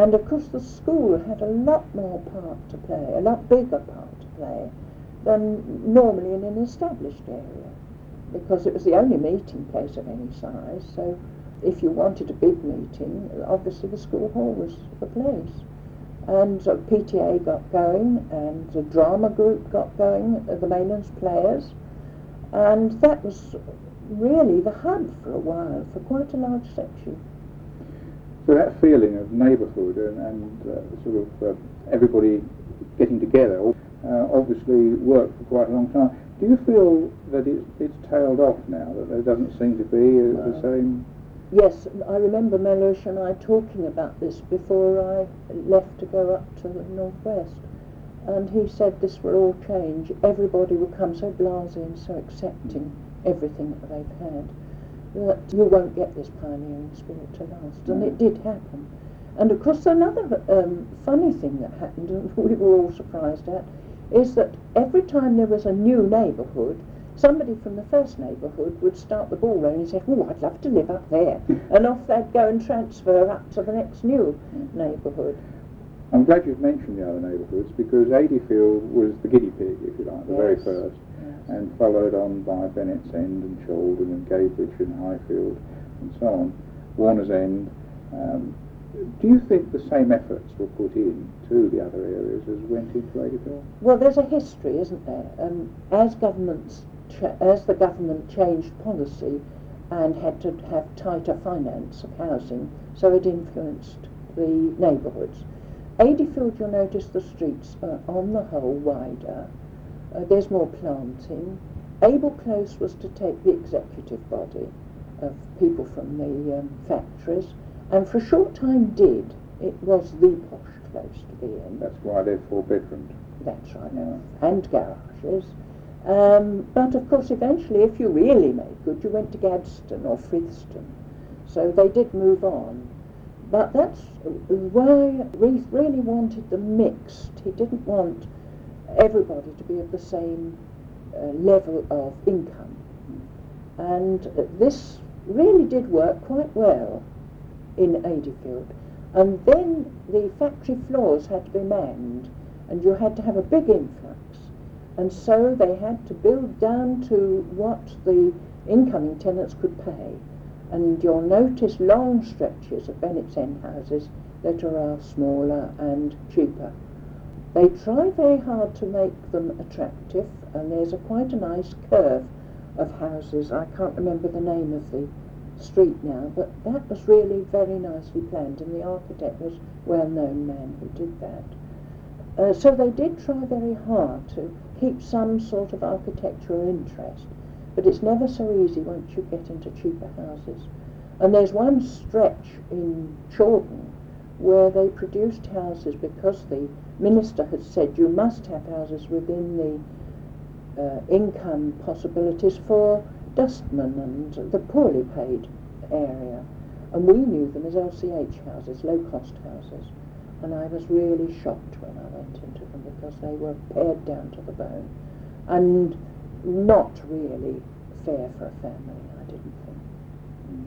And of course the school had a lot more part to play, a lot bigger part to play than normally in an established area, because it was the only meeting place of any size. So if you wanted a big meeting, obviously the school hall was the place. And so PTA got going, and the drama group got going, the Maylands Players, and that was really the hub for a while, for quite a large section. So that feeling of neighbourhood and sort of everybody getting together obviously worked for quite a long time. Do you feel that it's tailed off now, that there doesn't seem to be the same? Yes, I remember Mellish and I talking about this before I left to go up to the northwest, and he said this will all change. Everybody will come so blasé and so accepting everything that they've had, that you won't get this pioneering spirit to last. And it did happen. And of course another funny thing that happened, and we were all surprised at, is that every time there was a new neighbourhood, somebody from the first neighbourhood would start the ball rolling and say, oh, I'd love to live up there. And off they'd go and transfer up to the next new neighbourhood. I'm glad you've mentioned the other neighbourhoods, because Adeyfield was the guinea pig, if you like, the very first, and followed on by Bennett's End and Chaldon and Guilbridge and Highfield and so on, Warner's End. Do you think the same efforts were put in to the other areas as went into Adeyfield? Well, there's a history, isn't there? As the government changed policy and had to have tighter finance of housing, so it influenced the neighbourhoods. Adeyfield, you'll notice the streets are on the whole wider. There's more planting. Abel Close was to take the executive body of people from the factories, and for a short time did. It was the posh close to be in. That's why they're 4 bedrooms. That's right, and garages. But of course eventually, if you really made good, you went to Gadsden or Frithston. So they did move on. But that's why Reith really wanted them mixed. He didn't want everybody to be of the same level of income. And this really did work quite well in Adeyfield. And then the factory floors had to be manned, and you had to have a big influx. And so they had to build down to what the incoming tenants could pay. And you'll notice long stretches of Bennett's End houses that are smaller and cheaper. They try very hard to make them attractive, and there's quite a nice curve of houses. I can't remember the name of the street now, but that was really very nicely planned, and the architect was a well-known man who did that. So they did try very hard to keep some sort of architectural interest, but it's never so easy once you get into cheaper houses. And there's one stretch in Chawton where they produced houses because the minister had said you must have houses within the income possibilities for dustmen and the poorly paid area. And we knew them as LCH houses, low-cost houses. And I was really shocked when I went into them because they were pared down to the bone and not really fair for a family.